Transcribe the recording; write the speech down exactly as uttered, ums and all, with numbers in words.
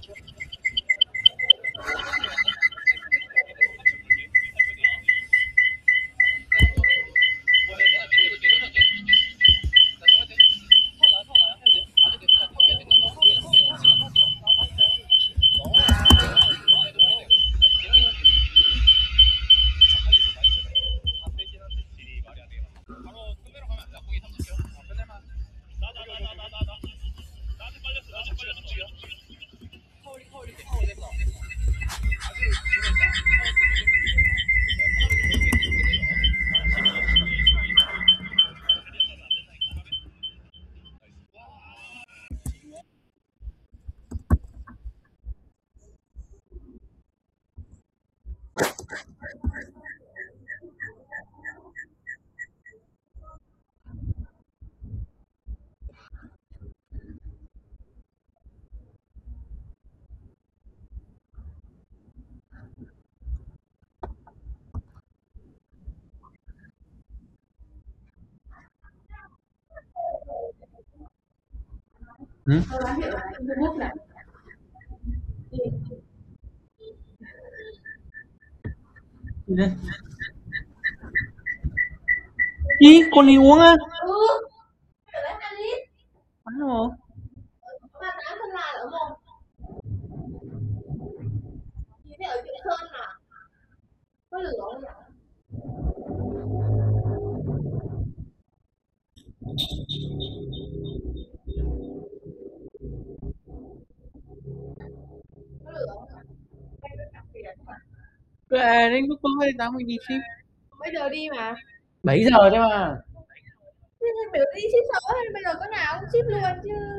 Ừ? Gì đây? Ý, con đi uống á? Ừ, phải lấy hai lít. Bắn rồi. Ba tám phân là ở một. Thì thế ở chỗ Sơn à? Có lửa không nhỉ? Có lửa không nhỉ? Hay là đặc biệt hả? Về đến lúc tối tao mới đi ship. Bây giờ đi mà. bảy giờ đấy mà. Thế thì biểu đi ship sớm hay bây giờ có nào cũng ship luôn chứ.